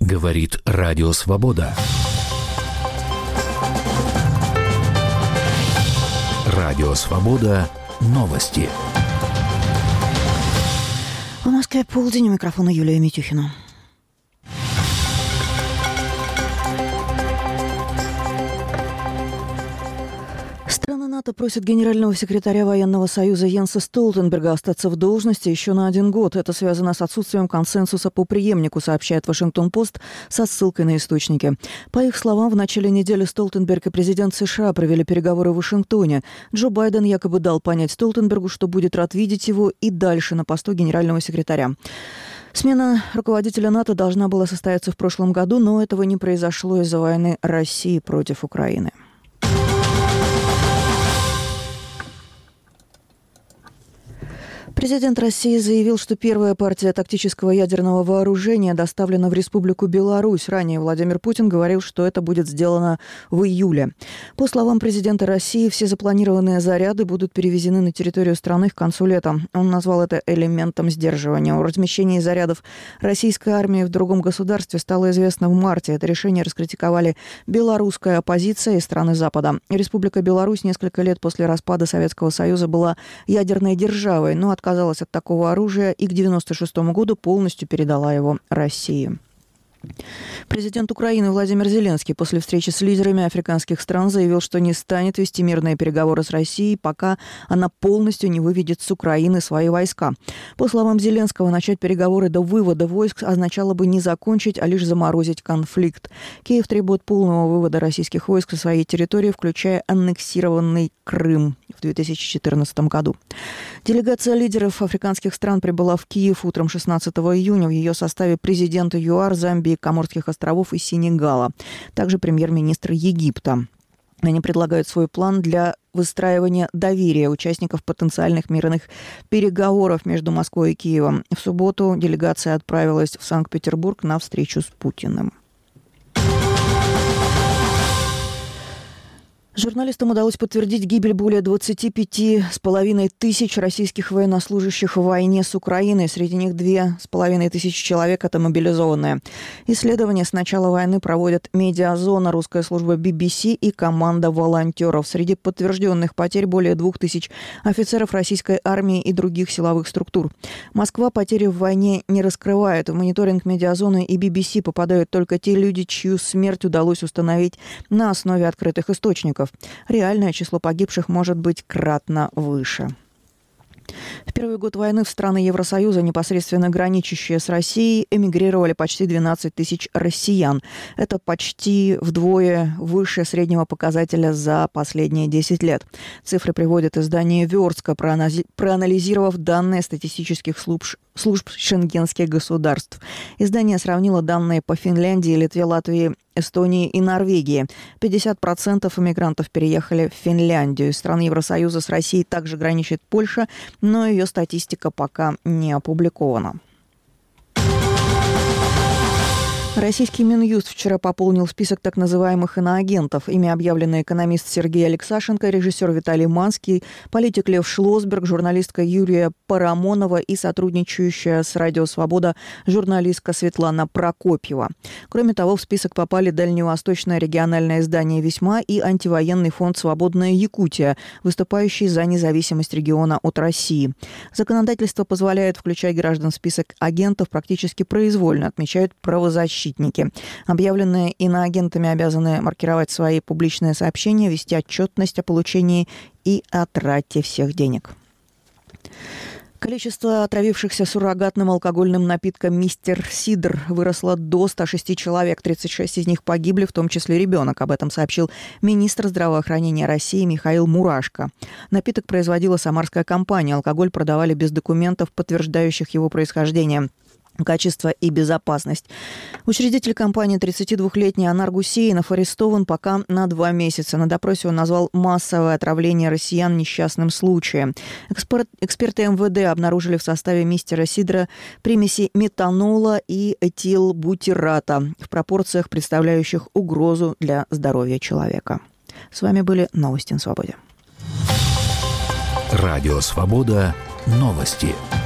Говорит Радио Свобода. Радио Свобода. Новости. В Москве полдень. У микрофона Юлия Митюхина. Страны НАТО просят генерального секретаря Военного союза Йенса Столтенберга остаться в должности еще на 1 год. Это связано с отсутствием консенсуса по преемнику, сообщает Вашингтон-Пост со ссылкой на источники. По их словам, в начале недели Столтенберг и президент США провели переговоры в Вашингтоне. Джо Байден якобы дал понять Столтенбергу, что будет рад видеть его и дальше на посту генерального секретаря. Смена руководителя НАТО должна была состояться в прошлом году, но этого не произошло из-за войны России против Украины. Президент России заявил, что первая партия тактического ядерного вооружения доставлена в Республику Беларусь. Ранее Владимир Путин говорил, что это будет сделано в июле. По словам президента России, все запланированные заряды будут перевезены на территорию страны к концу лета. Он назвал это элементом сдерживания. О размещении зарядов российской армии в другом государстве стало известно в марте. Это решение раскритиковали белорусская оппозиция и страны Запада. Республика Беларусь несколько лет после распада Советского Союза была ядерной державой, но отказалась от такого оружия и к 1996 году полностью передала его России. Президент Украины Владимир Зеленский после встречи с лидерами африканских стран заявил, что не станет вести мирные переговоры с Россией, пока она полностью не выведет с Украины свои войска. По словам Зеленского, начать переговоры до вывода войск означало бы не закончить, а лишь заморозить конфликт. Киев требует полного вывода российских войск со своей территории, включая аннексированный Крым в 2014 году. Делегация лидеров африканских стран прибыла в Киев утром 16 июня. В ее составе президенты ЮАР, Замбии, Коморских островов и Сенегала. Также премьер-министр Египта. Они предлагают свой план для выстраивания доверия участников потенциальных мирных переговоров между Москвой и Киевом. В субботу делегация отправилась в Санкт-Петербург на встречу с Путиным. Журналистам удалось подтвердить гибель более 25,5 тысяч российских военнослужащих в войне с Украиной. Среди них 2,5 тысячи человек – это мобилизованные. Исследования с начала войны проводят «Медиазона», русская служба BBC и команда волонтеров. Среди подтвержденных потерь более 2000 офицеров российской армии и других силовых структур. Москва потери в войне не раскрывает. В мониторинг «Медиазоны» и BBC попадают только те люди, чью смерть удалось установить на основе открытых источников. Реальное число погибших может быть кратно выше. В первый год войны в страны Евросоюза, непосредственно граничащие с Россией, эмигрировали почти 12 тысяч россиян. Это почти вдвое выше среднего показателя за последние 10 лет. Цифры приводит издание «Верстка», проанализировав данные статистических служб шенгенских государств. Издание сравнило данные по Финляндии, Литве, Латвии, Эстонии и Норвегии. 50% иммигрантов переехали в Финляндию. Из стран Евросоюза с Россией также граничит Польша, но ее статистика пока не опубликована. Российский Минюст вчера пополнил список так называемых иноагентов. Ими объявлены экономист Сергей Алексашенко, режиссер Виталий Манский, политик Лев Шлосберг, журналистка Юлия Парамонова и сотрудничающая с «Радио Свобода» журналистка Светлана Прокопьева. Кроме того, в список попали дальневосточное региональное издание «Весьма» и антивоенный фонд «Свободная Якутия», выступающий за независимость региона от России. Законодательство позволяет включать граждан в список агентов практически произвольно, отмечают правозащитники. Объявленные иноагентами обязаны маркировать свои публичные сообщения, вести отчетность о получении и о трате всех денег. Количество отравившихся суррогатным алкогольным напитком «Мистер Сидр» выросло до 106 человек. 36 из них погибли, в том числе ребенок. Об этом сообщил министр здравоохранения России Михаил Мурашко. Напиток производила самарская компания. Алкоголь продавали без документов, подтверждающих его происхождение, качество и безопасность. Учредитель компании, 32-летний Анар Гусейнов, арестован пока на 2 месяца. На допросе он назвал массовое отравление россиян несчастным случаем. Эксперты МВД обнаружили в составе мистера Сидра примеси метанола и этилбутирата в пропорциях, представляющих угрозу для здоровья человека. С вами были новости на Свободе. Радио Свобода. Новости.